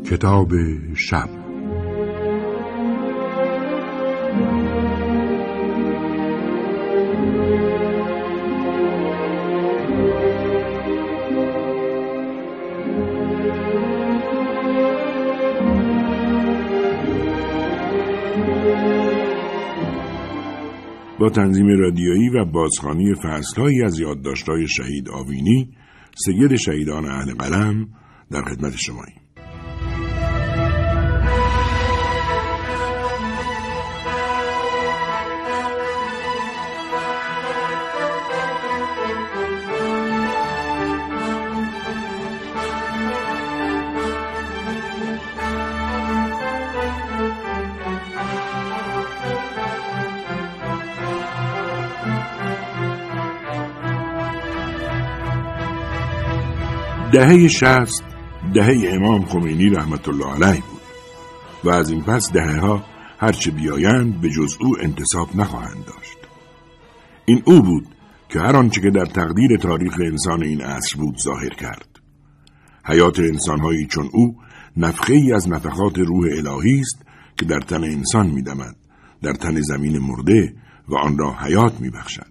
کتاب شب. با تنظیم رادیویی و بازخوانی فصل‌هایی از یادداشت‌های شهید آوینی، سید شهیدان اهل قلم، در خدمت شماییم. دهه 60 دهه امام خمینی رحمت الله علیه بود و از این پس دهه‌ها هرچه بیایند به جز او انتساب نخواهند داشت. این او بود که هر آنچه که در تقدیر تاریخ انسان این عصر بود ظاهر کرد. حیات انسان‌هایی چون او نفخه‌ای از نفخات روح الهی است که در تن انسان می‌دمد، در تن زمین مرده و آن را حیات می‌بخشد.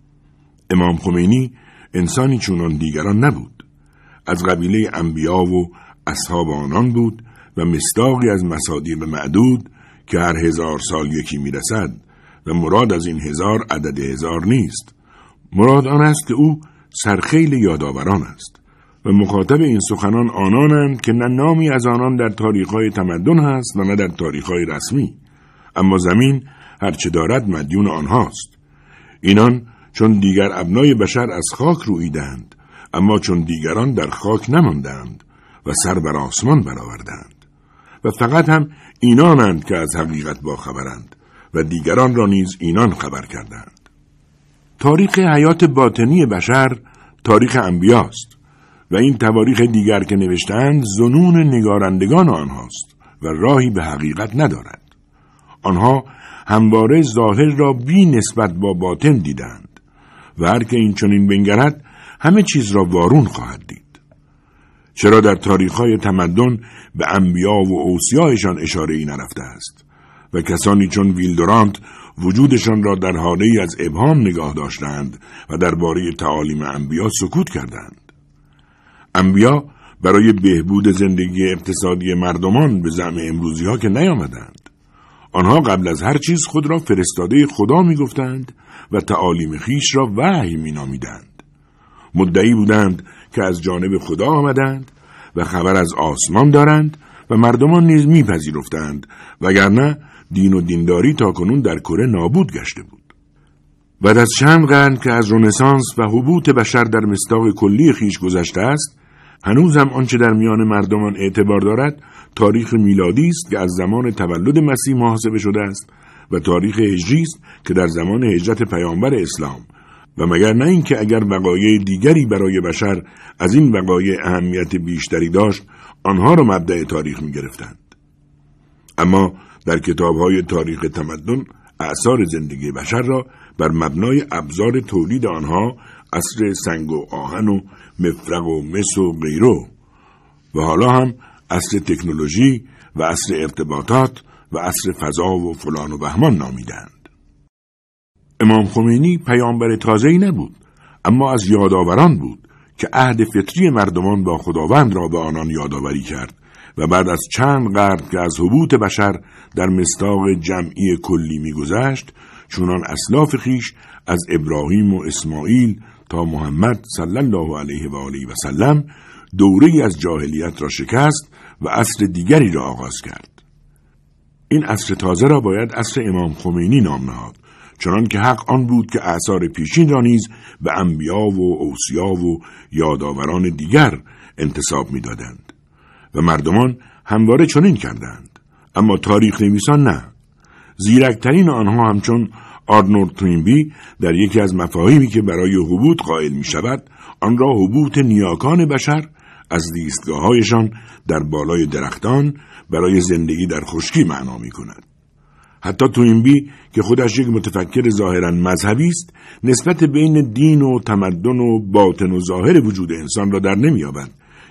امام خمینی انسانی چونان دیگران نبود. از قبیله انبیا و اصحاب آنان بود و مصداقی از مصادیق معدود که هر 1000 سال یکی میرسد و مراد از این 1000 عدد 1000 نیست. مراد آن است که او سرخیل یادآوران است و مخاطب این سخنان آنانند که نه نامی از آنان در تاریخ‌های تمدن هست و نه در تاریخ‌های رسمی، اما زمین هرچه دارد مدیون آنهاست. اینان چون دیگر ابنای بشر از خاک رویدند، اما چون دیگران در خاک نماندند و سر بر آسمان برآوردند و فقط هم اینانند که از حقیقت باخبرند و دیگران را نیز اینان خبر کردند. تاریخ حیات باطنی بشر تاریخ انبیاست و این تواریخ دیگر که نوشتند ظنون نگارندگان آنهاست و راهی به حقیقت ندارد. آنها همواره ظاهر را بی نسبت با باطن دیدند و هر که این چنین بنگرد همه چیز را وارون خواهد دید. چرا در تاریخ‌های تمدن به انبیا و اوصیایشان اشاره‌ای نرفته است و کسانی چون ویلدورانت وجودشان را در حاله‌ای از ابهام نگاه داشتند و درباره تعالیم انبیا سکوت کردند. انبیا برای بهبود زندگی اقتصادی مردمان به زعم امروزی‌ها که نیامدند. آنها قبل از هر چیز خود را فرستاده خدا می‌گفتند و تعالیم خیش را وحی می‌نامیدند. مدعی بودند که از جانب خدا آمدند و خبر از آسمان دارند و مردمان نیز میپذیرفتند، وگرنه دین و دینداری تاکنون در کره نابود گشته بود. بعد از چند قرن که از رنسانس و هبوط بشر در مصداق کلی خیش گذشته است، هنوز هم آنچه در میان مردمان اعتبار دارد تاریخ میلادی است که از زمان تولد مسیح محاسبه شده است و تاریخ هجری است که در زمان هجرت پیامبر اسلام، و مگر نه این که اگر وقایع دیگری برای بشر از این وقایع اهمیت بیشتری داشت، آنها را مبدأ تاریخ می گرفتند. اما در کتاب‌های تاریخ تمدن آثار زندگی بشر را بر مبنای ابزار تولید آنها، عصر سنگ و آهن و مفرق و مس و غیره، و حالا هم عصر تکنولوژی و عصر ارتباطات و عصر فضا و فلان و بهمان نامیدند. امام خمینی پیامبر تازه‌ای نبود، اما از یادآوران بود که عهد فطری مردمان با خداوند را به آنان یادآوری کرد و بعد از چند قرن که از هبوط بشر در مصداق جمعی کلی می‌گذشت، چونان اسلاف خیش از ابراهیم و اسماعیل تا محمد صلی الله علیه و آله و سلم دوره‌ای از جاهلیت را شکست و عصر دیگری را آغاز کرد. این عصر تازه را باید عصر امام خمینی نام نهاد، چنان که حق آن بود که آثار پیشین را نیز به انبیا و اوصیا و یادآوران دیگر انتساب می‌دادند و مردمان همواره چنین کردند، اما تاریخ نویسان نه. زیرکترین آنها همچون آرنولد توینبی در یکی از مفاهیمی که برای هبوط قائل می‌شود، آن را هبوط نیاکان بشر از زیستگاه‌هایشان در بالای درختان برای زندگی در خشکی معنا می‌کند. حتی توینبی که خودش یک متفکر ظاهراً مذهبی است، نسبت بین دین و تمدن و باطن و ظاهر وجود انسان را در نمی‌یابد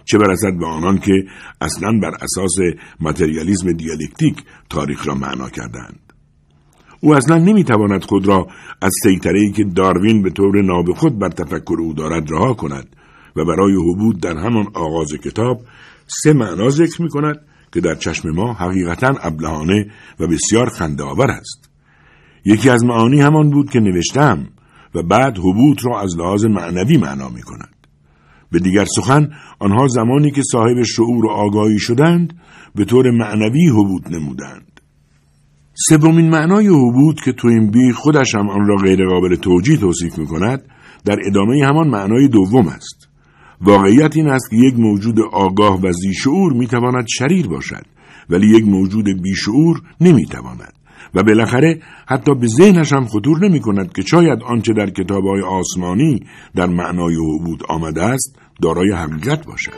چه برسد به آنان که اصلاً بر اساس متریالیسم دیالکتیک تاریخ را معنا کردند. او اصلاً نمیتواند خود را از سیطره‌ای که داروین به طور نابخود بر تفکر او دارد رها کند و برای حبوط در همان آغاز کتاب 3 معنا ذکر می‌کند که در چشم ما حقیقتاً ابلهانه و بسیار خنده‌آور است. یکی از معانی همان بود که نوشتم و بعد حبوط را از لحاظ معنوی معنا می‌کند. به دیگر سخن آنها زمانی که صاحب شعور و آگاهی شدند به طور معنوی حبوط نمودند. 3مین معنای حبوط که توینبی خودش هم آن را غیر قابل توجیه توصیف می‌کند در ادامه همان معنای دوم است. واقعیت این است که یک موجود آگاه و ذی‌شعور می‌تواند شریر باشد ولی یک موجود بیشعور نمی‌تواند و بالاخره حتی به ذهنش هم خطور نمی‌کند که شاید آنچه در کتاب‌های آسمانی در معنای حبوط آمده است دارای حقیقت باشد.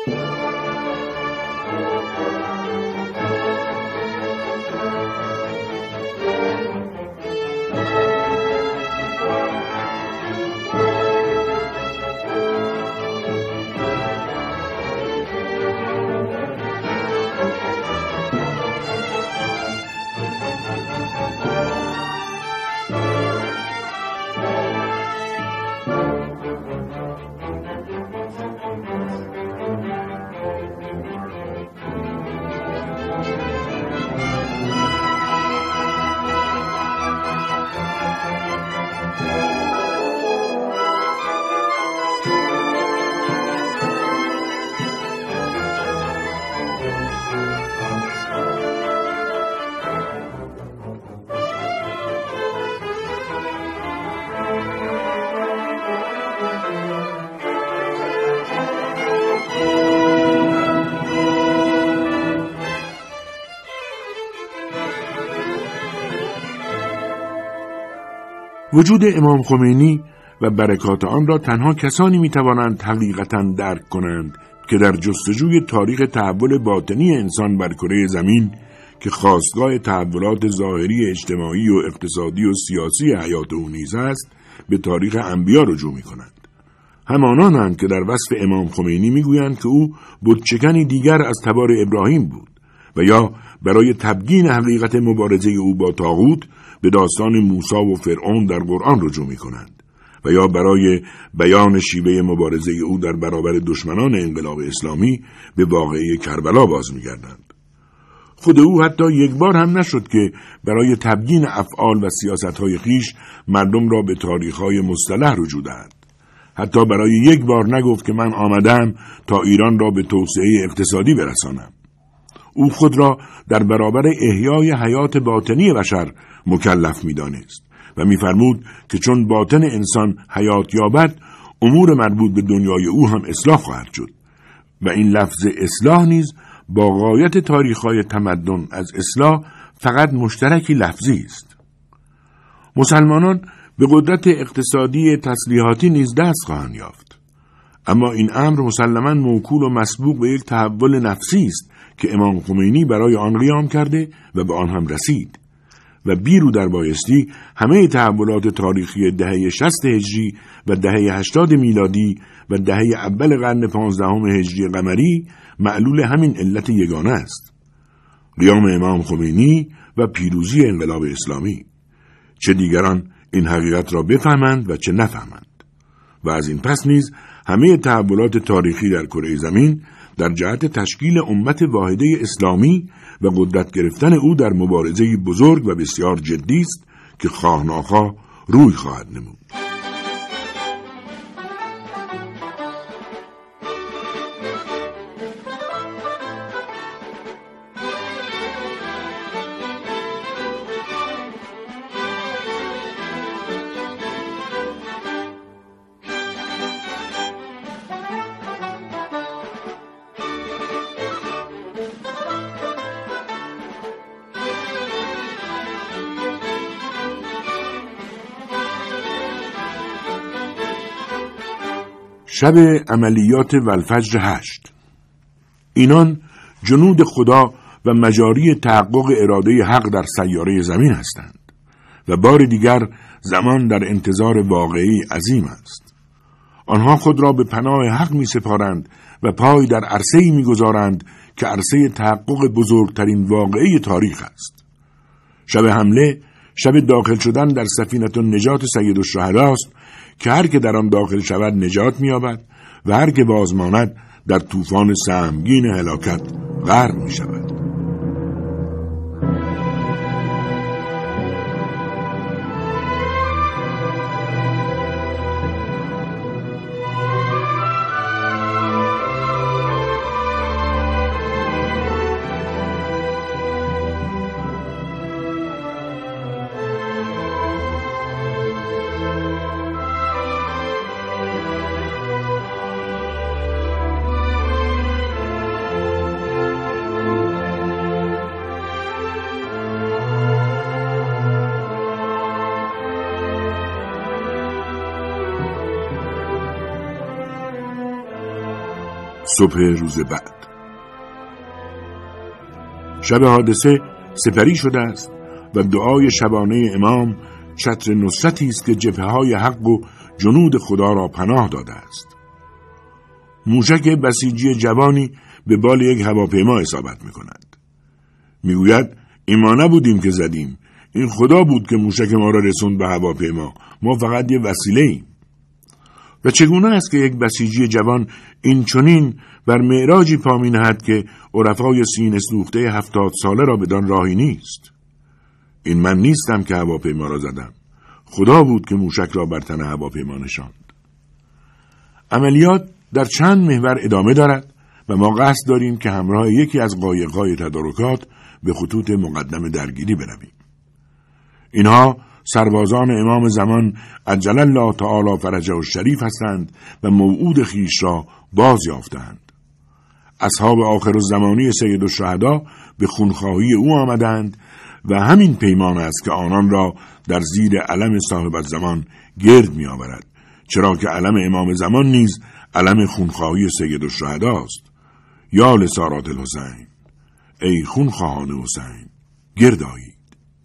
وجود امام خمینی و برکات آن را تنها کسانی میتوانند حقیقتاً درک کنند که در جستجوی تاریخ تحول باطنی انسان بر کره زمین که خاستگاه تحولات ظاهری اجتماعی و اقتصادی و سیاسی حیات او نیز است به تاریخ انبیا رجوع میکنند. همانانند که در وصف امام خمینی میگویند که او بتشکنی دیگر از تبار ابراهیم بود و یا برای تبیین حقیقت مبارزه او با طاغوت به داستان موسی و فرعون در قرآن رجوع می‌کنند و یا برای بیان شیوه مبارزه او در برابر دشمنان انقلاب اسلامی به واقعه کربلا باز می‌گردند. خود او حتی یک بار هم نشد که برای تبیین افعال و سیاست‌های خویش مردم را به تاریخ‌های مصطلح رجوع دهد. حتی برای یک بار نگفت که من آمدم تا ایران را به توسعه اقتصادی برسانم. او خود را در برابر احیای حیات باطنی بشر مکلف می‌دانست و می‌فرمود که چون باطن انسان حیات یابد امور مربوط به دنیای او هم اصلاح خواهد شد و این لفظ اصلاح نیز با غایت تاریخ‌های تمدن از اصلاح فقط مشترکی لفظی است. مسلمانان به قدرت اقتصادی تسلیحاتی نیز دست خواهند یافت، اما این امر مسلماً موکول و مسبوق به یک تحول نفسی است که امام خمینی برای آن قیام کرده و به آن هم رسید و بیرو در بایستی همه تحولات تاریخی دهه 60 هجری و دهه 80 میلادی و دهه اول قرن 15 هجری قمری معلول همین علت یگانه است: قیام امام خمینی و پیروزی انقلاب اسلامی. چه دیگران این حقیقت را بفهمند و چه نفهمند. و از این پس نیز همه تحولات تاریخی در کره زمین در جهت تشکیل امت واحده اسلامی و قدرت گرفتن او در مبارزه بزرگ و بسیار جدی است که خواه ناخواه روی خواهد نمود. شب عملیات والفجر 8. اینان جنود خدا و مجاری تحقق اراده حق در سیاره زمین هستند و بار دیگر زمان در انتظار واقعی عظیم است. آنها خود را به پناه حق می سپارند و پای در عرصه‌ای می گذارند که عرصه تحقق بزرگترین واقعه تاریخ است. شب حمله شب داخل شدن در سفینه النجات سیدالشهدا است که هر که در آن داخل شود نجات می‌یابد و هر که بازماند در طوفان سهمگین هلاکت غرق می‌شود. صبح روز بعد شب حادثه سپری شده است و دعای شبانه امام چتر نصرتی است که جبهه‌های حق و جنود خدا را پناه داده است. موشک بسیجی جوانی به بال یک هواپیما اصابت می‌کند. میگوید این ما نبودیم که زدیم، این خدا بود که موشک ما را رسوند به هواپیما، ما فقط یه وسیله‌ایم. و چگونه است که یک بسیجی جوان این چنین بر معراجی پا می‌نهد که عرفای سینه سوخته 70 ساله را بدان راهی نیست؟ این من نیستم که هواپیما را زدم، خدا بود که موشک را بر تن هواپیما نشاند. عملیات در چند محور ادامه دارد و ما قصد داریم که همراه یکی از قایق‌های تدارکات به خطوط مقدم درگیری برویم. اینها سربازان امام زمان عجل الله تعالی فرجه الشریف هستند و موعود خیش را باز یافتند. اصحاب آخر الزمانی سیدالشهدا به خونخواهی او آمدند و همین پیمان است که آنان را در زیر علم صاحب الزمان گرد می آورد، چرا که علم امام زمان نیز علم خونخواهی سیدالشهدا است. یا لسارات الحسین، ای خونخواهان حسین گرد آیید.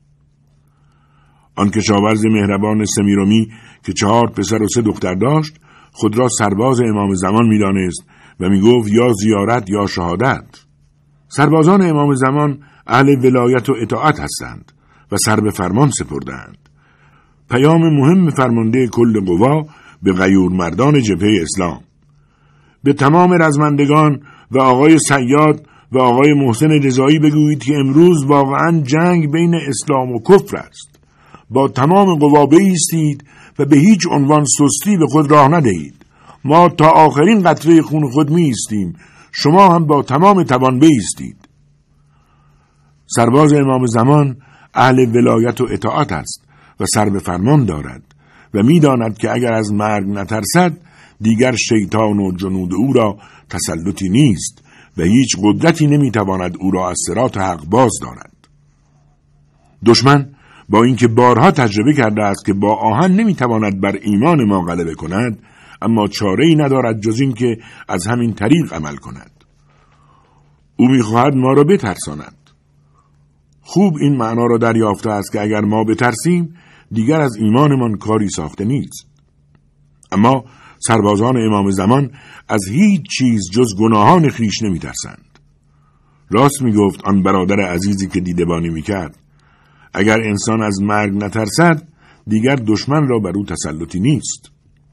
آن کشاورز مهربان سمیرومی که 4 پسر و 3 دختر داشت خود را سرباز امام زمان می دانست و می گفت یا زیارت یا شهادت. سربازان امام زمان اهل ولایت و اطاعت هستند و سر به فرمان سپردند. پیام مهم فرمانده کل قوا به غیور مردان جبهه اسلام: به تمام رزمندگان و آقای صیاد و آقای محسن رضایی بگویید که امروز واقعا جنگ بین اسلام و کفر است. با تمام قوا بایستید و به هیچ عنوان سستی به خود راه ندهید. ما تا آخرین قطره خون خود می ایستیم، شما هم با تمام توان بایستید. سرباز امام زمان اهل ولایت و اطاعت است و سر به فرمان دارد و می داند که اگر از مرگ نترسد دیگر شیطان و جنود او را تسلطی نیست و هیچ قدرتی نمی تواند او را از صراط حق باز دارد. دشمن با اینکه بارها تجربه کرده است که با آهن نمیتواند بر ایمان ما غلبه کند، اما چاره‌ای ندارد جز این که از همین طریق عمل کند. او میخواهد ما را بترساند. خوب این معنا را دریافته است که اگر ما بترسیم دیگر از ایمانمان کاری ساخته نیست. اما سربازان امام زمان از هیچ چیز جز گناهان خویش نمیترسند. راست میگفت آن برادر عزیزی که دیدبانی میکرد: اگر انسان از مرگ نترسد دیگر دشمن را بر او تسلطی نیست.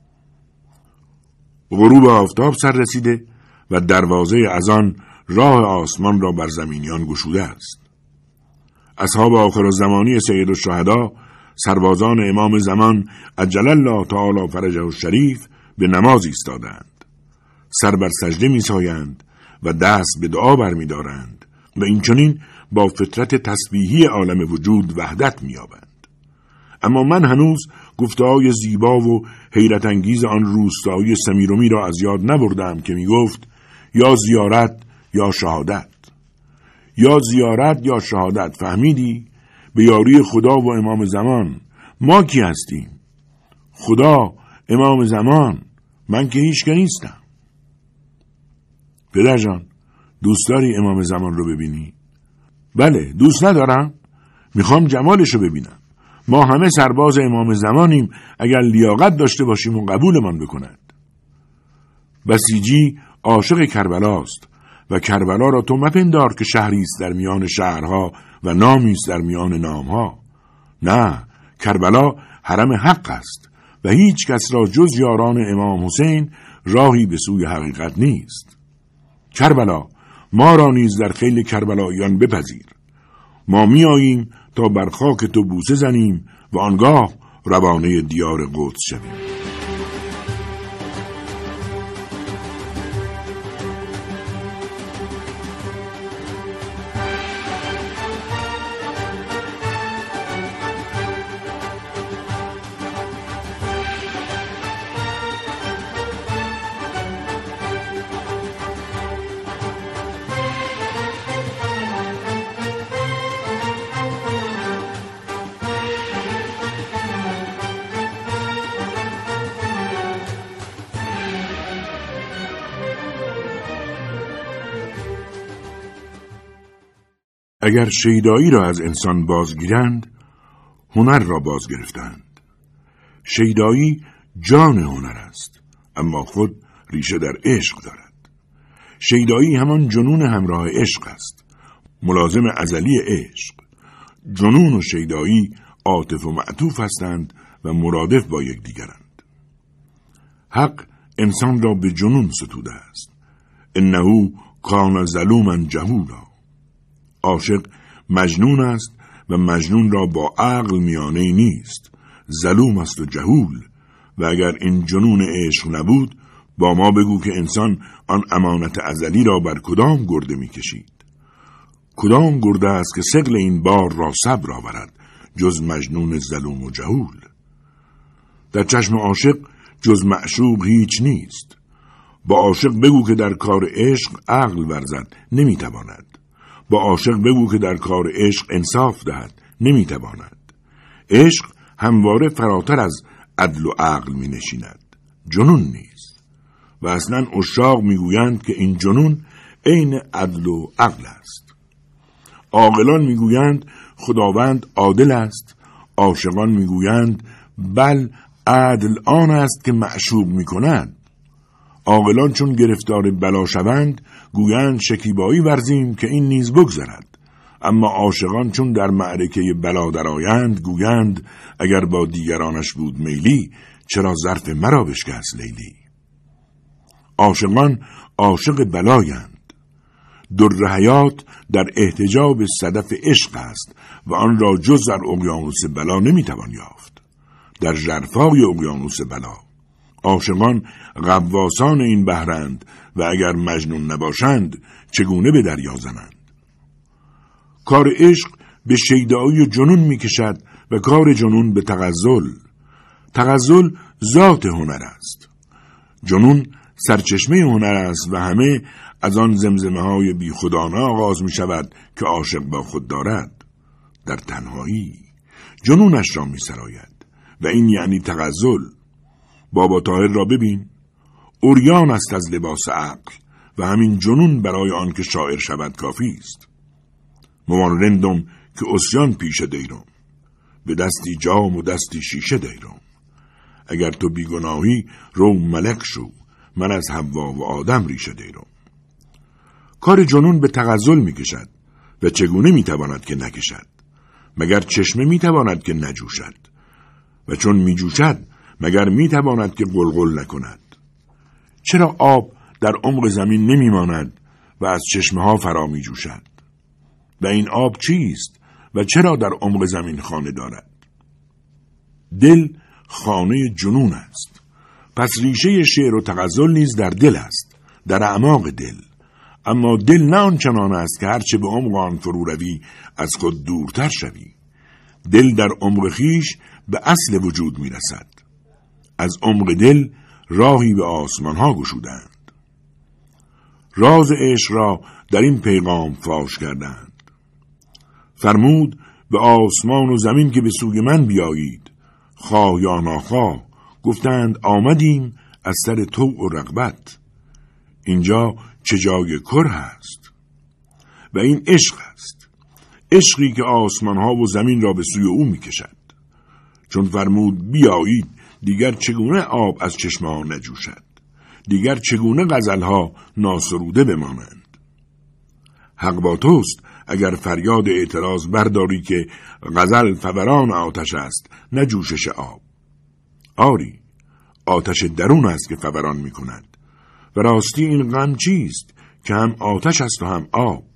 غروب آفتاب سر رسیده و دروازه اذان راه آسمان را بر زمینیان گشوده است. اصحاب آخر الزمانی سیدالشهدا، سربازان امام زمان عجل الله تعالی فرجه الشریف، به نماز ایستادند. سر بر سجده می‌سایند و دست به دعا برمی‌دارند و اینچنین با فطرت تسبیحی عالم وجود وحدت می‌یابند. اما من هنوز گفته‌های زیبا و حیرت انگیز آن روستایی سمیرومی را از یاد نبردم که می‌گفت یا زیارت یا شهادت. یا زیارت یا شهادت، فهمیدی؟ به یاری خدا و امام زمان. ما کی هستیم؟ خدا، امام زمان، من که هیچ که نیستم. پدر جان، دوست داری امام زمان رو ببینی؟ بله، دوست ندارم، میخوام جمالش رو ببینم. ما همه سرباز امام زمانیم، اگر لیاقت داشته باشیم و قبولمان بکند. بسیجی عاشق کربلاست و کربلا را تو مپندار که شهری است در میان شهرها و نامی است در میان نامها. نه، کربلا حرم حق است و هیچ کس را جز یاران امام حسین راهی به سوی حقیقت نیست. کربلا، ما را نیز در خیل کربلاییان بپذیر. ما می آییم تا بر خاک تو بوسه زنیم و آنگاه روانه دیار قدس شویم. اگر شیدایی را از انسان بازگیرند، هنر را بازگرفتند. شیدایی جان هنر است، اما خود ریشه در عشق دارد. شیدایی همان جنون همراه عشق است، ملازم ازلی عشق. جنون و شیدایی عاطف و معطوف هستند و مرادف با یکدیگرند. حق انسان را به جنون ستوده است. انه کان ظلوما جهولا. عاشق مجنون است و مجنون را با عقل میانه نیست، ظلوم است و جهول. و اگر این جنون عشق نبود، با ما بگو که انسان آن امانت ازلی را بر کدام گرده می کشید؟ کدام گرده است که ثقل این بار را صبر آورد جز مجنون ظلوم و جهول؟ در چشم عاشق جز معشوق هیچ نیست. با عاشق بگو که در کار عشق عقل ورزد، نمیتواند. با عاشق بگو که در کار عشق انصاف دهد، نمیتواند. عشق همواره فراتر از عدل و عقل می نشیند، جنون نیست. و اصلا عشاق میگویند که این جنون عین عدل و عقل است. عاقلان میگویند خداوند عادل است، عاشقان میگویند بل عدل آن است که معشوق میکند. عاقلان چون گرفتار بلا شوند گویند شکیبایی ورزیم که این نیز بگذرد، اما عاشقان چون در معرکه بلا درآیند گویند اگر با دیگرانش بود میلی، چرا ظرف مرا بشکست لیلی. عاشقان عاشق بلایند. در حیات در احتجاب صدف عشق است و آن را جز در اقیانوس بلا نمیتوان یافت، در ژرفای اقیانوس بلا. عاشقان غواصان این بحرند و اگر مجنون نباشند چگونه به دریا زنند؟ کار عشق به شیدایی و جنون میکشد و کار جنون به تغزل. تغزل ذات هنر است. جنون سرچشمه هنر است و همه از آن زمزمه های بی خودانه آغاز می شود که عاشق با خود دارد. در تنهایی جنونش را می سراید و این یعنی تغزل. بابا طاهر را ببین، عریان است از لباس عقل و همین جنون برای آن که شاعر شود کافی است. ممان رندم که عصیان پیش دیرم، به دستی جام و دستی شیشه دیرم. اگر تو بیگناهی رو ملک شو، من از حوا و آدم ریشه دیرم. کار جنون به تغزل می کشد و چگونه می تواند که نکشد؟ مگر چشمه می تواند که نجوشد؟ و چون می جوشد مگر می تواند که قلقل نکند؟ چرا آب در عمق زمین نمی ماند و از چشمه ها فرا می جوشد؟ و این آب چیست و چرا در عمق زمین خانه دارد؟ دل خانه جنون است. پس ریشه شعر و تغزل نیز در دل است، در اعماق دل. اما دل نه آنچنان است که هرچه به عمق آن فرو روی از خود دورتر شوی. دل در عمق خیش به اصل وجود می رسد. از عمق دل راهی به آسمان ها گشودند. راز عشق را در این پیغام فاش کردند. فرمود به آسمان و زمین که به سوی من بیایید، خواه یا ناخواه. گفتند آمدیم از سر طوع و رغبت. اینجا چه جای کره هست؟ و این عشق است، عشقی که آسمان ها و زمین را به سوی او می کشد. چون فرمود بیایید، دیگر چگونه آب از چشمه ها نجوشد؟ دیگر چگونه غزلها ناسروده بمانند؟ حق با توست اگر فریاد اعتراض برداری که غزل فوران آتش است نه جوشش آب. آری، آتش درون است که فوران می کند و راستی این غم چیست که هم آتش است و هم آب.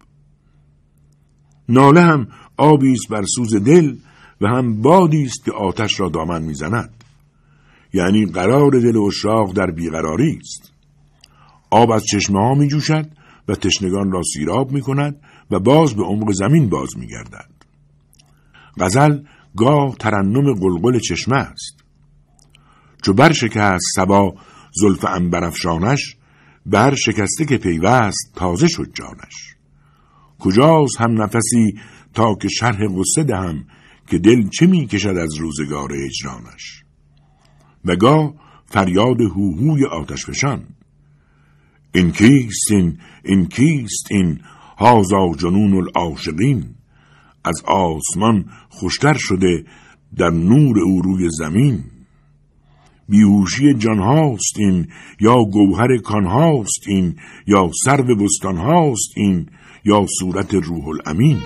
ناله هم آبی است بر سوز دل و هم بادی است که آتش را دامن می زند. یعنی قرار دل عشاق در بیقراری است. آب از چشمه ها می جوشد و تشنگان را سیراب می کند و باز به عمق زمین باز می گردد. غزل گاه ترنم قلقل چشمه است. چو برشکست صبا زلف عنبرافشانش، بر شکسته که پیوست تازه شد جانش. کجاست هم نفسی تا که شرح غصه دهم، که دل چه می کشد از روزگار هجرانش. و گاه فریاد هوهوی آتش فشان، این کیست این کیست این، هازا جنون العاشقین. از آسمان خوشتر شده در نور او روی زمین. بیهوشی جان هاست این، یا گوهر کان هاست این، یا سرو بستان هاست این، یا صورت روح الامین.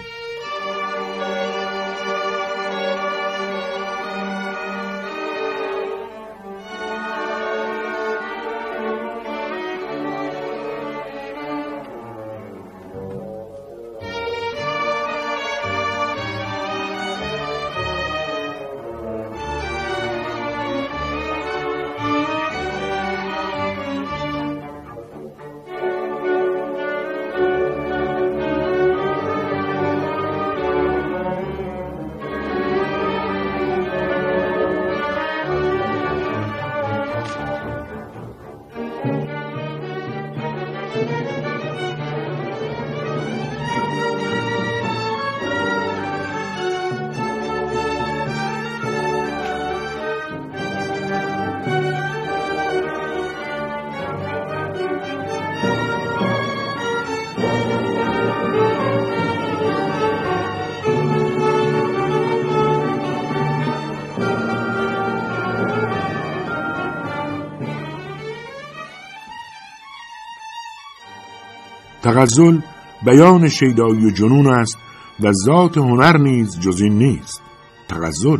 تغزل بیان شیدایی و جنون است و ذات هنر نیز جز این نیست. تغزل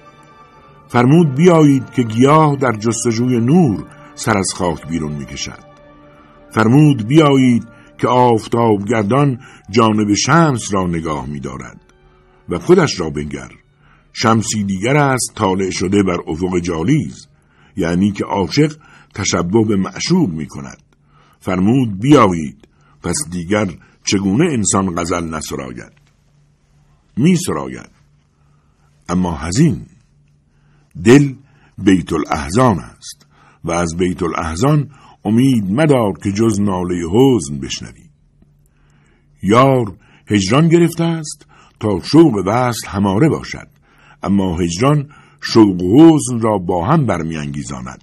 فرمود بیایید که گیاه در جستجوی نور سر از خاک بیرون می کشد. فرمود بیایید که آفتاب گردان جانب شمس را نگاه می دارد و خودش را بنگر، شمسی دیگر است طالع شده بر افق جالیز، یعنی که عاشق تشبه به معشوق می کند. فرمود بیایید، پس دیگر چگونه انسان غزل نسراید؟ می سراید، اما حزین. دل بیت الاحزان است و از بیت الاحزان امید مدار که جز ناله حزن بشنوی. یار هجران گرفته است تا شوق وصل هماره باشد، اما هجران شوق و حزن را با هم برمیانگیزاند.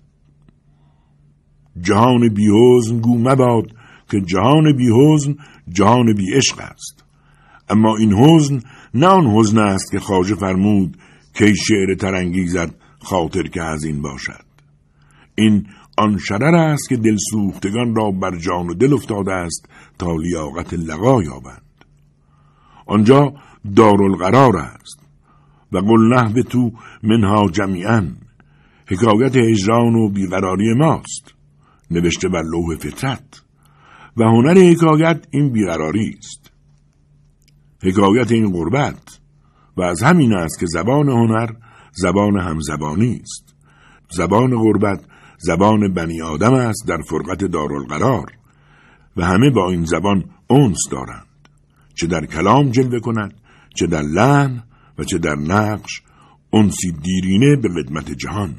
جهان بی حزن گو مباد که جهان بی حزن جهان بی عشق است. اما این حزن نه آن حزن است که خواجه فرمود که شعر ترانگیزد خاطر که حزین باشد. این آن شرر است که دل سوختگان را بر جان و دل افتاده است تا لیاقت لقا یابند. آنجا دارالقرار است و قل نهبطوا منها جمیعا. حکایت هجران و بیقراری ماست، نوشته بر لوح فطرت، و هنر حکایت این بیقراری است. حکایت این غربت، و از همین است که زبان هنر زبان همزبانی است. زبان غربت زبان بنی آدم است در فرقت دارالقرار و همه با این زبان انس دارند، چه در کلام جلوه کند، چه در لحن و چه در نقش، انسی دیرینه به خدمت جهان.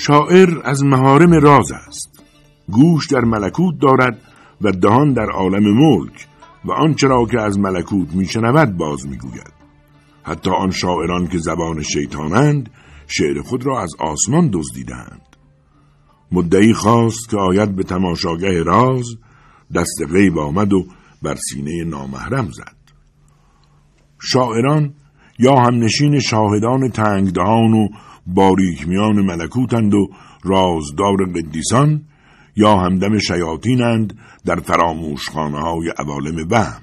شاعر از محارم راز است. گوش در ملکوت دارد و دهان در عالم ملک و آنچه را که از ملکوت میشنود باز میگوید. حتی آن شاعران که زبان شیطانند شعر خود را از آسمان دزدیدند. مدعی خواست که آید به تماشاگه راز، دست غیب آمد و بر سینه نامحرم زد. شاعران یا همنشین شاهدان تنگدهان و باریک میان ملکوتند و رازدار قدیسان، یا همدم شیاطینند در فراموشخانه های عوالم وهم.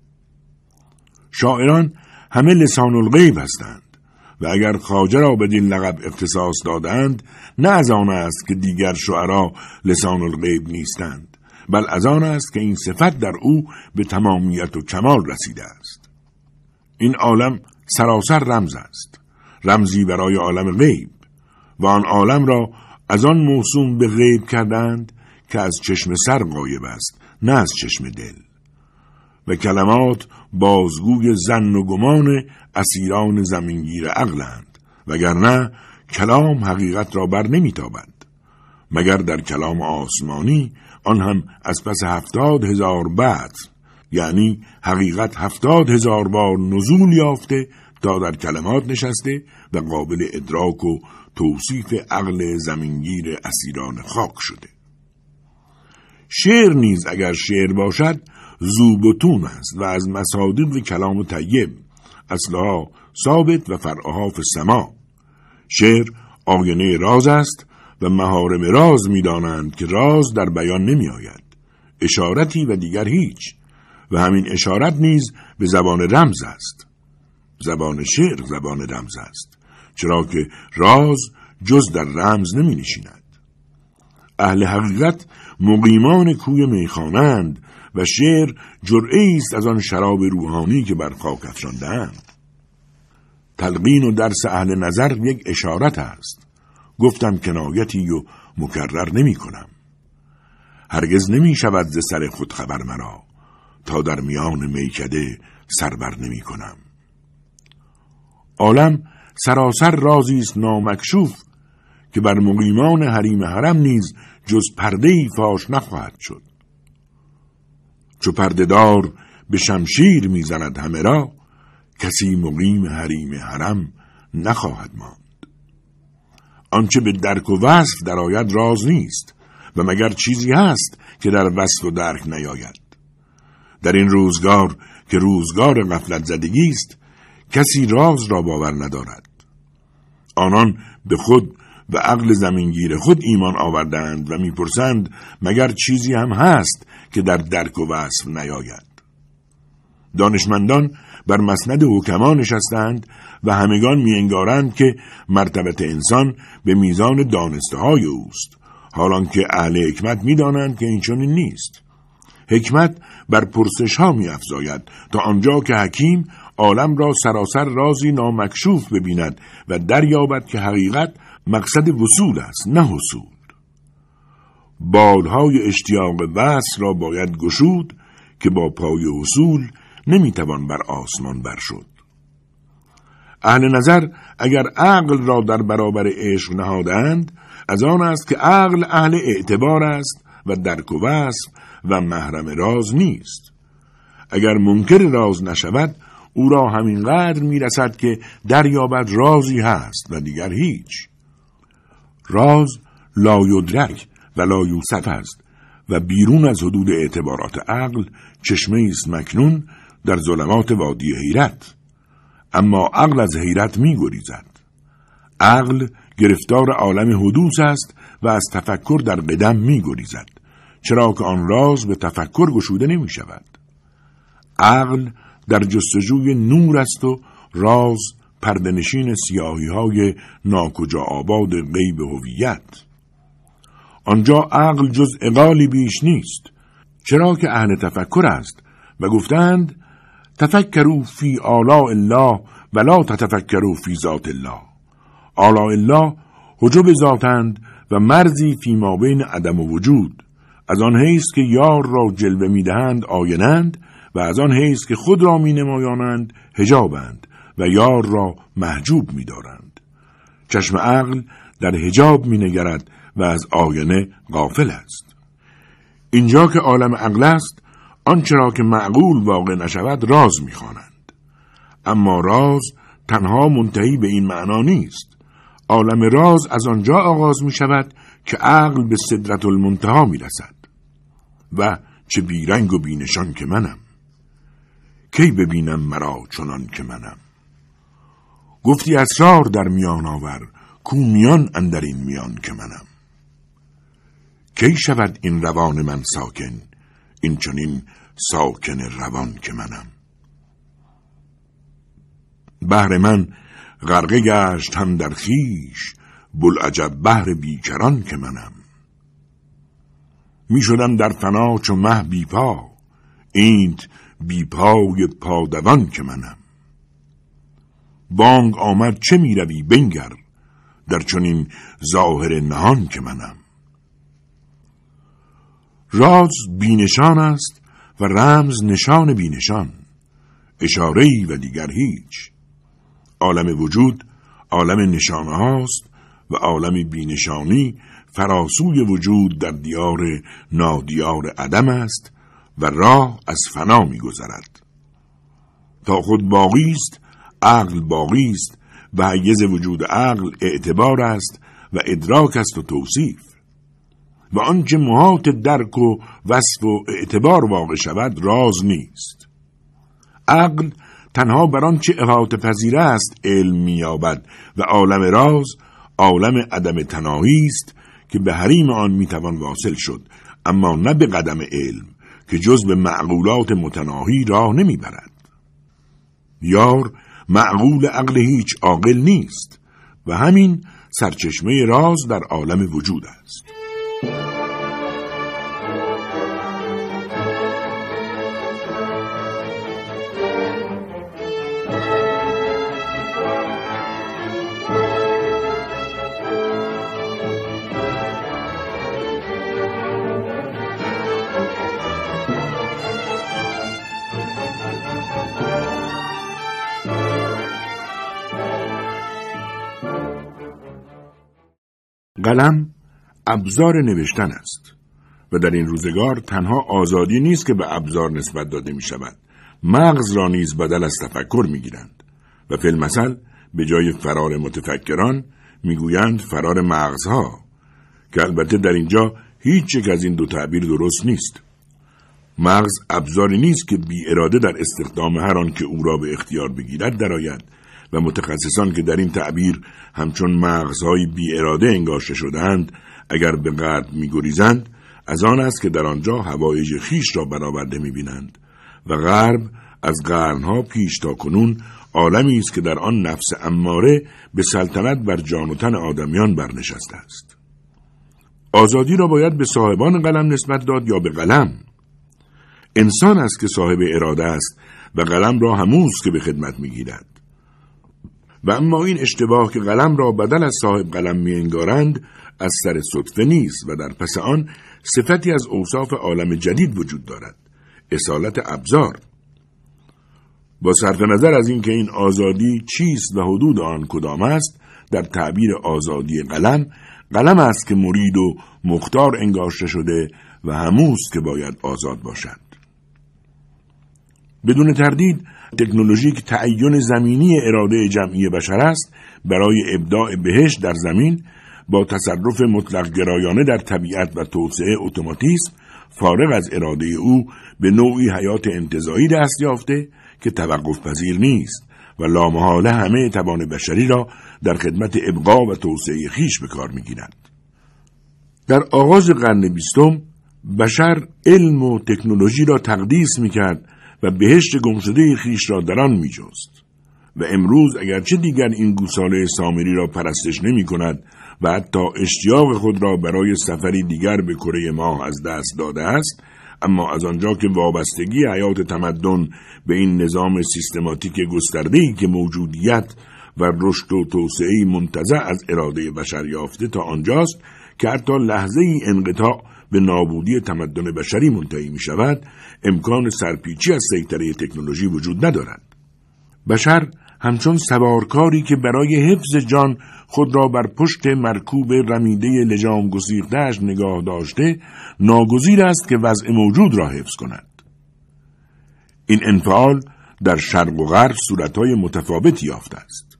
شاعران همه لسان الغیب هستند و اگر خواجه را بدین لقب اختصاص دادند، نه از آن است که دیگر شعرا لسان الغیب نیستند، بل از آن است که این صفت در او به تمامیت و کمال رسیده است. این عالم سراسر رمز است، رمزی برای عالم غیب، و آن عالم را از آن موسوم به غیب کردند که از چشم سر غایب است، نه از چشم دل. و کلمات بازگوی ظن و گمان اسیران زمینگیر عقلند، وگرنه کلام حقیقت را بر نمیتابد، مگر در کلام آسمانی، آن هم از پس 70,000 بطن، یعنی حقیقت 70,000 بار نزول یافته تا در کلمات نشسته و قابل ادراک و توصیف عقل زمینگیر اسیران خاک شده. شعر نیز اگر شعر باشد زوبتون است و از مصادیق کلام طیب، اصلها ثابت و فرعها فی السما. شعر آینه راز است و محارم راز می‌دانند که راز در بیان نمی آید، اشارتی و دیگر هیچ، و همین اشارت نیز به زبان رمز است. زبان شعر زبان رمز است، چرا که راز جز در رمز نمی نشیند. اهل حقیقت مقیمان کوی میخانند و شعر جرعه‌ای است از آن شراب روحانی که بر خاک افشانده‌اند. تلقین و درس اهل نظر یک اشارت است. گفتم کنایتی و مکرر نمی کنم. هرگز نمی شود ز سر خود خبر مرا، تا در میان میکده سربر نمی کنم. عالم سراسر رازی است نامکشوف که بر مقیمان حریم حرم نیز جز پرده‌ای فاش نخواهد شد. چو پرده‌دار به شمشیر میزند همه را، کسی مقیم حریم حرم نخواهد ماند. آنچه به درک و وصف درآید راز نیست و مگر چیزی هست که در وصف و درک نیاید. در این روزگار که روزگار غفلت زدگی است، کسی راز را باور ندارد. آنان به خود و عقل زمینگیر خود ایمان آوردند و میپرسند مگر چیزی هم هست که در درک و وصف نیاید. دانشمندان بر مسند حکما نشستند و همگان می‌انگارند که مرتبت انسان به میزان دانسته های اوست، حالان که اهل حکمت می‌دانند که این چنین نیست. حکمت بر پرسش ها می‌افزاید تا آنجا که حکیم عالم را سراسر رازی نامکشوف ببیند و دریابد که حقیقت مقصد وصول است نه حصول. بالهای اشتیاق وصل را باید گشود که با پای حصول نمیتوان بر آسمان بر شد. اهل نظر اگر عقل را در برابر عشق نهادند، از آن است که عقل اهل اعتبار است و درک و وصف و محرم راز نیست. اگر منکر راز نشود، او را همینقدر میرسد که دریابد رازی هست و دیگر هیچ. راز لا یدرک و لا یوصف است و بیرون از حدود اعتبارات عقل چشمه است مکنون در ظلمات وادی حیرت. اما عقل از حیرت می گریزد. عقل گرفتار عالم حدوث است و از تفکر در قدم می گریزد، چرا که آن راز به تفکر گشوده نمی شود. عقل در جستجوی نور است و راز پرده‌نشین سیاهی‌های ناکجا آباد غیب هویت. آنجا عقل جز عقالی بیش نیست، چرا که اهل تفکر است و گفتند تفکروا فی آلاء الله ولا تتفکروا فی ذات الله. آلاء الله حجب ذاتند و مرزی فی ما بین عدم و وجود. از آن حیث که یار را جلوه می‌دهند آینند و از آن حیث که خود را می‌نمایانند حجابند و یار را محجوب می‌دارند. چشم عقل در حجاب می نگرد و از آینه غافل است. اینجا که عالم عقل است، آنچه را که معقول واقع نشود راز می خوانند. اما راز تنها منتهی به این معنا نیست. عالم راز از آنجا آغاز می شود که عقل به سدرة المنتهی می رسد. و چه بیرنگ و بینشان که منم، کی ببینم مرا چنان که منم. گفتی اسرار در میان آور، کو میان اندر این میان که منم. کی شود این روان من ساکن، این چنین ساکن روان که منم. بحر من غرقه گشت هم در خویش، بوالعجب بحر بیکران که منم. می شدم در فنا چو مه بی پا، اینت بی پای پادوان که منم. بانگ آمد چه می روی بنگر، در چنین ظاهر نهان که منم. راز بینشان است و رمز نشان بینشان، اشاره‌ای و دیگر هیچ. عالم وجود عالم نشانه هاست و عالم بینشانی فراسوی وجود در دیار نادیار عدم است و راه از فنا می گذرد. تا خود باقی است عقل باقی است و حیز وجود عقل اعتبار است و ادراک است و توصیف. و آنچه محاط درک و وصف و اعتبار واقع شود راز نیست. عقل تنها بر آنچه احاطه پذیر است علم می‌یابد و عالم راز عالم عدم تناهی است که به حریم آن میتوان واصل شد، اما نه به قدم علم که جز به معقولات متناهی راه نمیبرد. یار معقول عقل هیچ عاقل نیست و همین سرچشمه راز در عالم وجود است. قلم ابزار نوشتن است و در این روزگار تنها آزادی نیست که به ابزار نسبت داده می شود، مغز را نیز بدل از تفکر می گیرند و فی المثل به جای فرار متفکران می گویند فرار مغزها، که البته در اینجا هیچ یک از این دو تعبیر درست نیست. مغز ابزاری نیست که بی اراده در استخدام هر آن که او را به اختیار بگیرد درآید و متخصصان که در این تعبیر همچون مغزهای بی اراده انگاشته شدند اگر به غرب می‌گریزند از آن است که در آنجا حوایج خیش را برآورده می‌بینند و غرب از قرنها پیش تا کنون عالمی است که در آن نفس اماره به سلطنت بر جان و تن آدمیان برنشسته است. آزادی را باید به صاحبان قلم نسبت داد یا به قلم؟ انسان است که صاحب اراده است و قلم را هموست که به خدمت می‌گیرد. و اما این اشتباه که قلم را بدل از صاحب قلم می انگارند از سر صدفه نیست و در پس آن صفتی از اوصاف عالم جدید وجود دارد، اصالت ابزار. با صرف نظر از این که این آزادی چیست و حدود آن کدام است، در تعبیر آزادی قلم است که مرید و مختار انگاشته شده و هموست که باید آزاد باشد. بدون تردید تکنولوژی که تعین زمینی اراده جمعی بشر است برای ابداع بهشت در زمین با تصرف مطلق گرایانه در طبیعت و توسعه اتوماتیسم فارغ از اراده او به نوعی حیات انتزاعی دست یافته که توقف پذیر نیست و لامحاله همه توان بشری را در خدمت ابقا و توسعه خیش به کار می‌گیرد. در آغاز قرن 20 بشر علم و تکنولوژی را تقدیس می‌کرد و بهشت گمشده خیش را در آن می‌جست و امروز اگرچه دیگر این گوساله سامری را پرستش نمی‌کند و حتی اشتیاق خود را برای سفری دیگر به کره ماه از دست داده است، اما از آنجا که وابستگی حیات تمدن به این نظام سیستماتیک گسترده‌ای که موجودیت و رشد و توسعه منتزع از اراده بشر یافته تا آنجاست که حتی لحظه‌ای انقطاع به نابودی تمدن بشری منتهی می شود، امکان سرپیچی از سیطره تکنولوژی وجود ندارد. بشر همچون سوارکاری که برای حفظ جان خود را بر پشت مرکوب رمیده لجام گسیخته‌اش نگاه داشته، ناگزیر است که وضع موجود را حفظ کند. این انفعال در شرق و غرب صورتهای متفاوتی یافته است.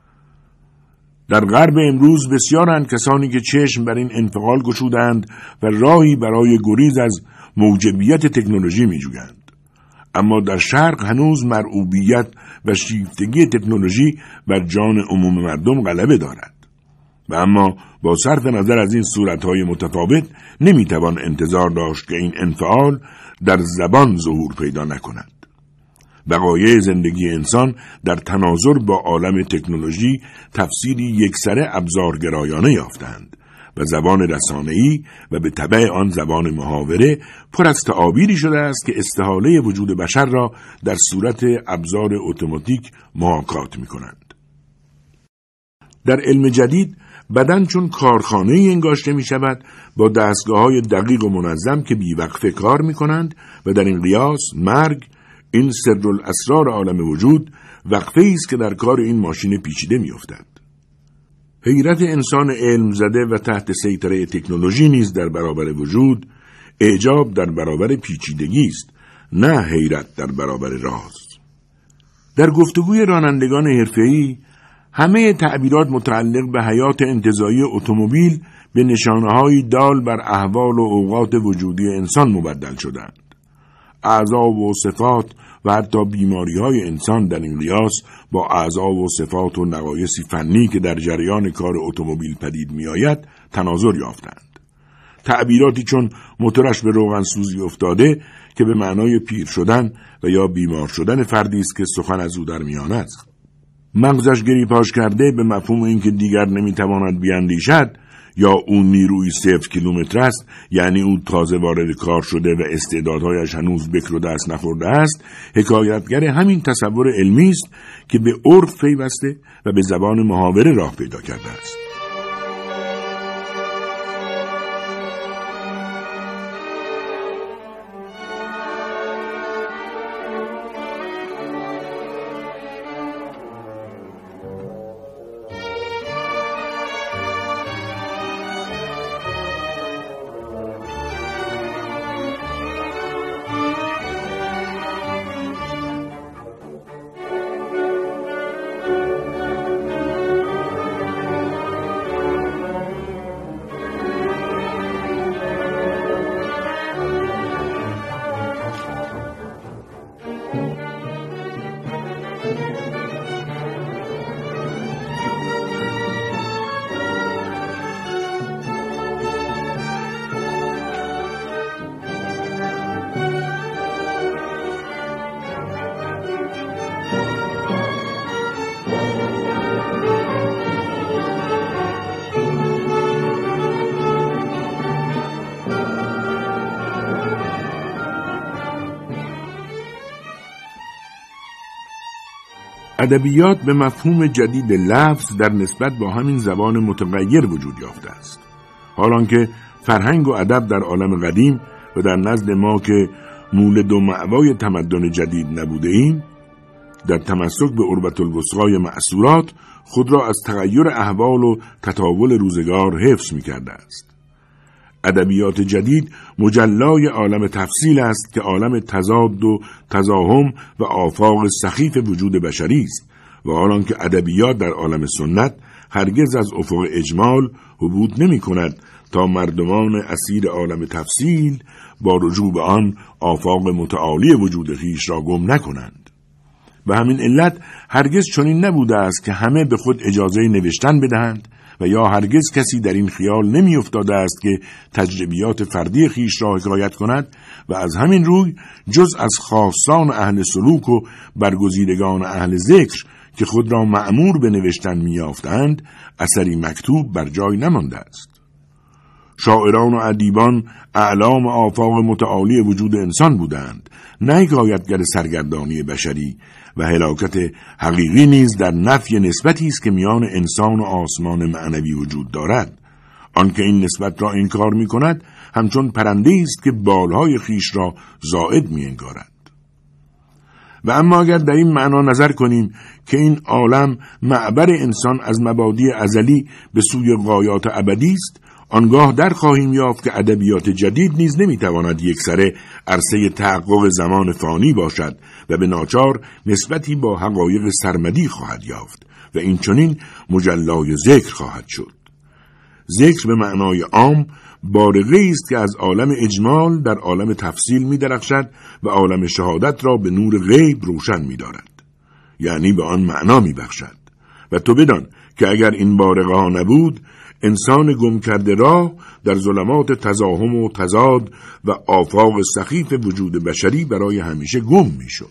در غرب امروز بسیارند کسانی که چشم بر این انفعال گشودند و راهی برای گریز از موجبیت تکنولوژی می جویند. اما در شرق هنوز مرعوبیت و شیفتگی تکنولوژی بر جان عموم مردم غلبه دارد. و اما با صرف نظر از این صورتهای متفاوت نمیتوان انتظار داشت که این انفعال در زبان ظهور پیدا نکند. وقایع زندگی انسان در تناظر با عالم تکنولوژی تفسیری یکسره ابزارگرایانه یافتند و زبان رسانه‌ای و به تبع آن زبان محاوره پر از تعابیری شده است که استحاله وجود بشر را در صورت ابزار اتوماتیک محاکات می‌کنند. در علم جدید بدن چون کارخانه‌ای انگاشته می‌شود با دستگاه‌های دقیق و منظم که بیوقفه کار می‌کنند و در این قیاس مرگ، این سرالاسرار عالم وجود، وقفه‌ای است که در کار این ماشین پیچیده می‌افتد. حیرت انسان علم زده و تحت سیطره تکنولوژی نیز در برابر وجود، اعجاب در برابر پیچیدگی است، نه حیرت در برابر راز. در گفتگوی رانندگان حرفه‌ای همه تعبیرات متعلق به حیات انتزاعی اتومبیل به نشانه‌های دال بر احوال و اوقات وجودی انسان مبدل شدند. اعضا و صفات و حتی بیماری‌های انسان در این قیاس با اعضا و صفات و نقایصی فنی که در جریان کار اتومبیل پدید می‌آید تناظر یافتند. تعبیراتی چون موتورش به روغنسوزی افتاده که به معنای پیر شدن و یا بیمار شدن فردی است که سخن از او در میان است. مغزش گریپاش کرده به مفهوم اینکه دیگر نمیتواند بیاندیشد یا اون نیروی 0 کیلومتر است، یعنی او تازه وارد کار شده و استعدادهایش هنوز بکر و دست نخورده است، حکایتگر همین تصور علمی است که به عرف پیوسته و به زبان محاوره راه پیدا کرده است. ادبیات به مفهوم جدید لفظ در نسبت با همین زبان متغیر وجود یافته است. حالانکه فرهنگ و ادب در عالم قدیم و در نزد ما که مولد و مأوای تمدن جدید نبوده ایم، در تمسک به عروة الوثقی مأثورات خود را از تغییر احوال و تطاول روزگار حفظ می کرده است. ادبیات جدید مجلای عالم تفصیل است که عالم تضاد و تزاحم و آفاق سخیف وجود بشری است و حالانکه ادبیات در عالم سنت هرگز از افق اجمال حبود نمی کند تا مردمان اسیر عالم تفصیل با رجوع به آن آفاق متعالی وجود خویش را گم نکنند. و همین علت هرگز چنین نبوده است که همه به خود اجازه نوشتن بدهند و یا هرگز کسی در این خیال نمی افتاده است که تجربیات فردی خویش را حکایت کند و از همین روی جز از خاصان اهل سلوک و برگزیدگان اهل ذکر که خود را مأمور به نوشتن می یافتند اثری مکتوب بر جای نمانده است. شاعران و ادیبان اعلام آفاق متعالی وجود انسان بودند، نه حکایتگر سرگردانی بشری، و هلاکت حقیقی نیز در نفی نسبتی است که میان انسان و آسمان معنوی وجود دارد. آنکه این نسبت را انکار می کند همچون پرنده است که بالهای خیش را زائد می انگارد. و اما اگر در این معنا نظر کنیم که این عالم معبر انسان از مبادی ازلی به سوی غایات ابدی است، آنگاه در خواهیم یافت که ادبیات جدید نیز نمیتواند یکسره عرصه تحقق زمان فانی باشد و به ناچار نسبتی با حقایق سرمدی خواهد یافت و این چنین مجلای ذکر خواهد شد. ذکر به معنای عام بارقه است که از عالم اجمال در عالم تفصیل می درخشد و عالم شهادت را به نور غیب روشن می دارد، یعنی به آن معنا می بخشد. و تو بدان که اگر این بارقه ها نبود، انسان گم کرده راه در ظلمات تزاحم و تضاد و آفاق سخیف وجود بشری برای همیشه گم می شد.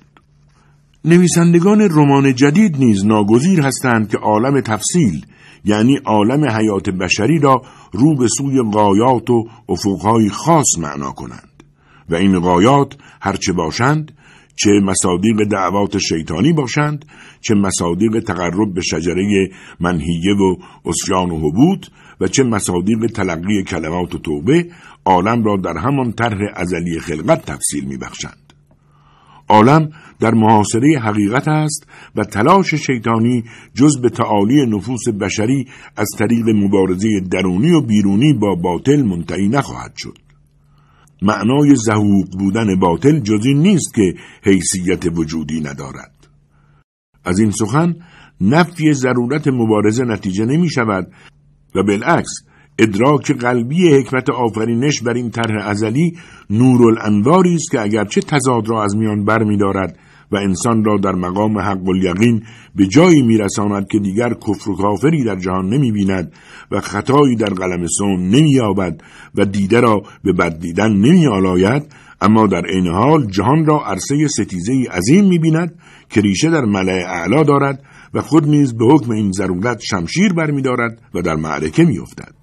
نویسندگان رمان جدید نیز ناگزیر هستند که عالم تفصیل، یعنی عالم حیات بشری را رو به سوی غایات و افقهای خاص معنا کنند و این غایات هرچه باشند، چه مصادیق دعوات شیطانی باشند، چه مصادیق تقرب به شجره منهیه و عصیان و هبوط و چه مصادیق تلقی کلمات و توبه، عالم را در همان طرح ازلی خلقت تفصیل می بخشند. عالم در محاصره حقیقت است و تلاش شیطانی جز به تعالی نفوس بشری از طریق مبارزه درونی و بیرونی با باطل منتهی نخواهد شد. معنای زهوق بودن باطل جز این نیست که حیثیت وجودی ندارد. از این سخن نفی ضرورت مبارزه نتیجه نمی شود و بالعکس ادراک قلبی حکمت آفرینش بر این طرح ازلی نورالانواری است که اگرچه تضاد را از میان بر می دارد و انسان را در مقام حق الیقین به جایی می رساند که دیگر کفر و کافری در جهان نمی بیند و خطایی در قلم صنع نمی یابد و دیده را به بد دیدن نمی آلاید، اما در این حال جهان را عرصه ستیزه‌ای عظیم می بیند که ریشه در ملأ اعلی دارد و خود نیز به حکم این ضرورت شمشیر بر می دارد و در معرکه می افتد.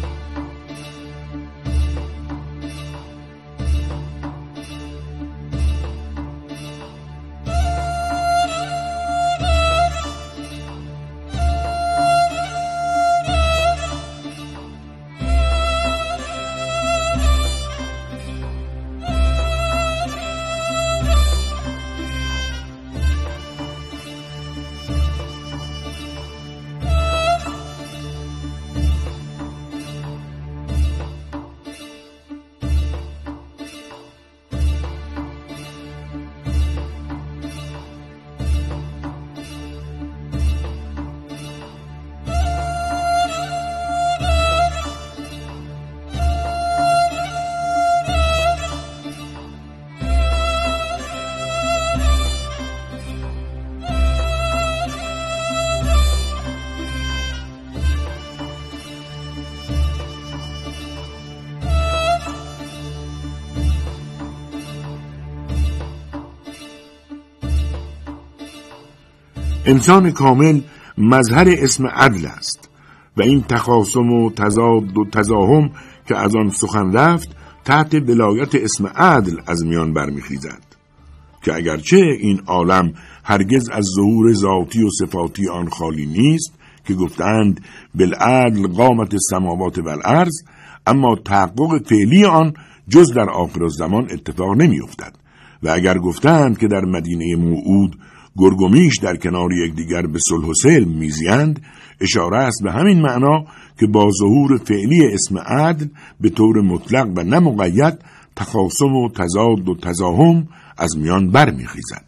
انسان کامل مظهر اسم عدل است و این تخاصم و تضاد و تزاحم که از آن سخن رفت تحت ولایت اسم عدل از میان برمیخیزد که اگرچه این عالم هرگز از ظهور ذاتی و صفاتی آن خالی نیست که گفتند بالعدل قامت السماوات والارض، اما تحقق فعلی آن جز در آخر الزمان اتفاق نمی افتد و اگر گفتند که در مدینه موعود گرگ و میش در کنار یکدیگر به صلح و سلم میزیند، اشاره است به همین معنا که با ظهور فعلی اسم عدل به طور مطلق و نه مقید تخاصم و تضاد و تزاحم از میان برمیخیزد.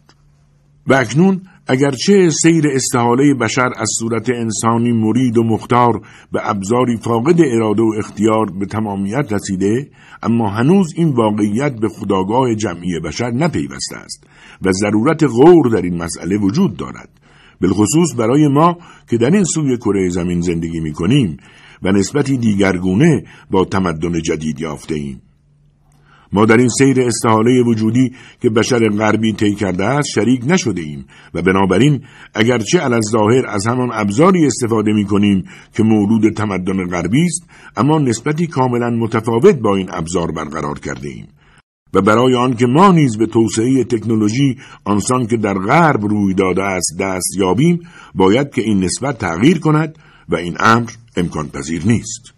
و اکنون اگرچه سیر استحاله بشر از صورت انسانی مرید و مختار به ابزاری فاقد اراده و اختیار به تمامیت رسیده، اما هنوز این واقعیت به خودآگاه جمعی بشر نپیوسته است و ضرورت غور در این مسئله وجود دارد، بالخصوص برای ما که در این سوی کره زمین زندگی می کنیم و نسبتی دیگرگونه با تمدن جدید یافته ایم. ما در این سیر استحاله وجودی که بشر غربی طی کرده است شریک نشده ایم و بنابراین اگرچه علی‌الظاهر از همان ابزاری استفاده می کنیم که مولود تمدن غربی است، اما نسبتی کاملا متفاوت با این ابزار برقرار کرده ایم و برای آن که ما نیز به توسعه تکنولوژی آنسان که در غرب روی داده است دست یابیم، باید که این نسبت تغییر کند و این امر امکان پذیر نیست.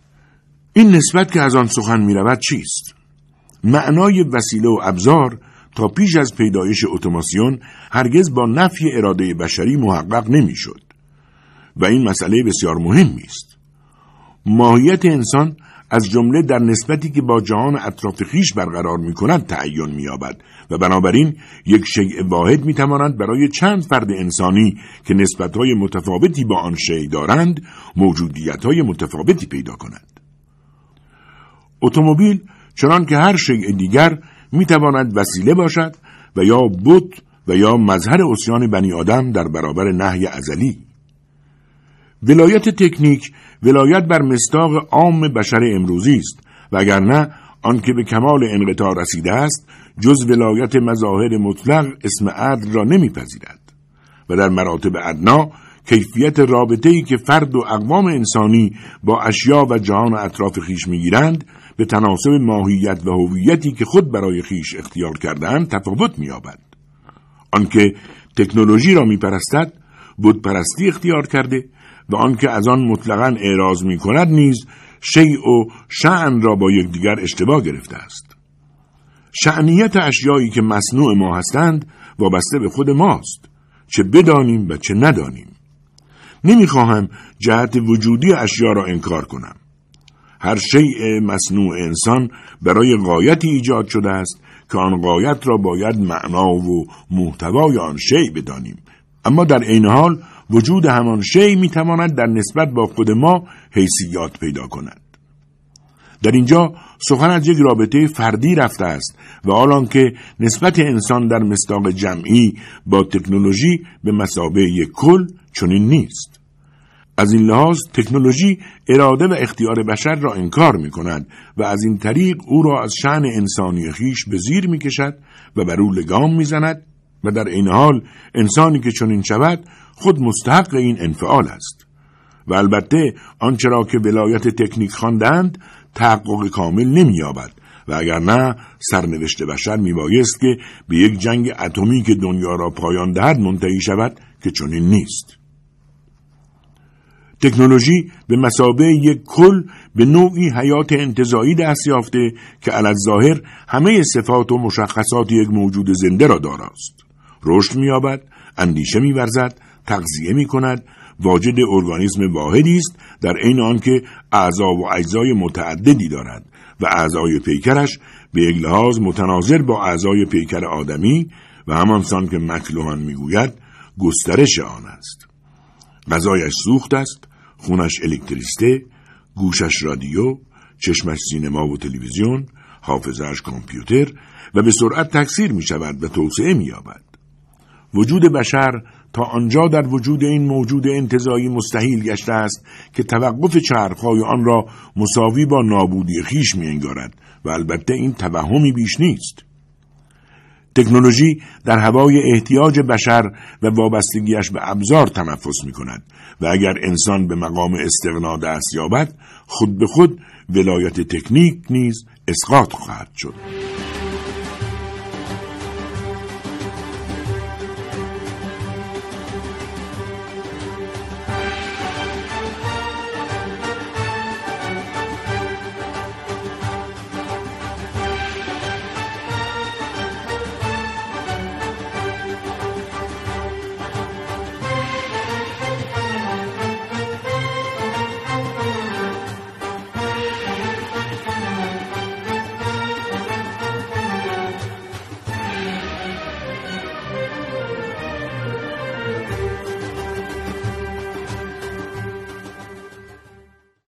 این نسبت که از آن سخن می رود چیست؟ معنای وسیله و ابزار تا پیش از پیدایش اتوماسیون هرگز با نفی اراده بشری محقق نمی‌شد و این مسئله بسیار مهمی است. ماهیت انسان از جمله در نسبتی که با جهان اطراف خویش برقرار می‌کند تعین می‌یابد و بنابراین یک شیء واحد می‌تواند برای چند فرد انسانی که نسبت‌های متفاوتی با آن شیء دارند موجودیت‌های متفاوتی پیدا کند. اتومبیل چنان که هر شیء دیگر می‌تواند وسیله باشد و یا بت و یا مظهر عصیان بنی آدم در برابر نهی ازلی. ولایت تکنیک ولایت بر مصداق عام بشر امروزی است و اگر نه آنکه به کمال انقطاع رسیده است جز ولایت مظاهر مطلق اسم عدل را نمیپذیرد و در مراتب ادنا کیفیت رابطه‌ای که فرد و اقوام انسانی با اشیا و جهان اطراف خیش میگیرند به تناسب ماهیت و هویتی که خود برای خیش اختیار کرده‌اند تفاوت می‌یابد. آنکه تکنولوژی را میپرستد بت پرستی اختیار کرده و آنکه از آن مطلقاً اعراض می‌کند نیز شیء و شأن را با یکدیگر اشتباه گرفته است. شأنیت اشیایی که مصنوع ما هستند وابسته به خود ماست، چه بدانیم و چه ندانیم. نمی‌خواهم جهت وجودی اشیا را انکار کنم. هر شیء مصنوع انسان برای غایتی ایجاد شده است که آن غایت را باید معنا و محتوای آن شیء بدانیم، اما در عین حال وجود همان شیء میتواند در نسبت با خود ما حیثیت پیدا کند. در اینجا سخن از یک رابطه فردی رفته است و حالان که نسبت انسان در مصداق جمعی با تکنولوژی به مثابه یک کل چنین نیست. از این لحاظ تکنولوژی اراده و اختیار بشر را انکار می کند و از این طریق او را از شأن انسانی خیش به زیر می کشد و بر او لگام می زند و در این حال انسانی که چنین شود خود مستحق این انفعال است و البته آنچه را که ولایت تکنیک خواندند تحقق کامل نمی‌یابد و اگر نه سرنوشت بشر میبایست که به یک جنگ اتمی که دنیا را پایان دهد منتهی شود که چنین نیست. تکنولوژی به مثابه یک کل به نوعی حیات انتزاعی دست یافته که علی‌الظاهر همه صفات و مشخصات یک موجود زنده را داراست. رشد می‌یابد، اندیشه می‌ورزد، تغذیه می‌کند، واجد ارگانیسم واحدی است در عین آنکه اعضا و اجزای متعددی دارد و اعضای پیکرش به یک لحاظ متناظر با اعضای پیکر آدمی و همانسان که مکلوهان میگوید گسترش آن است. غذایش سوخت است، خونش الکتریسته، گوشش رادیو، چشمش سینما و تلویزیون، حافظه‌اش کامپیوتر و به سرعت تکثیر می شود و توسعه می یابد. وجود بشر تا آنجا در وجود این موجود انتزاعی مستحیل گشته است که توقف چرخهای آن را مساوی با نابودی خیش می انگارد و البته این توهمی بیش نیست. تکنولوژی در هوای احتیاج بشر و وابستگیش به ابزار تنفس می کند و اگر انسان به مقام استغنا دست یابد خود به خود ولایت تکنیک نیز اسقاط خواهد شد.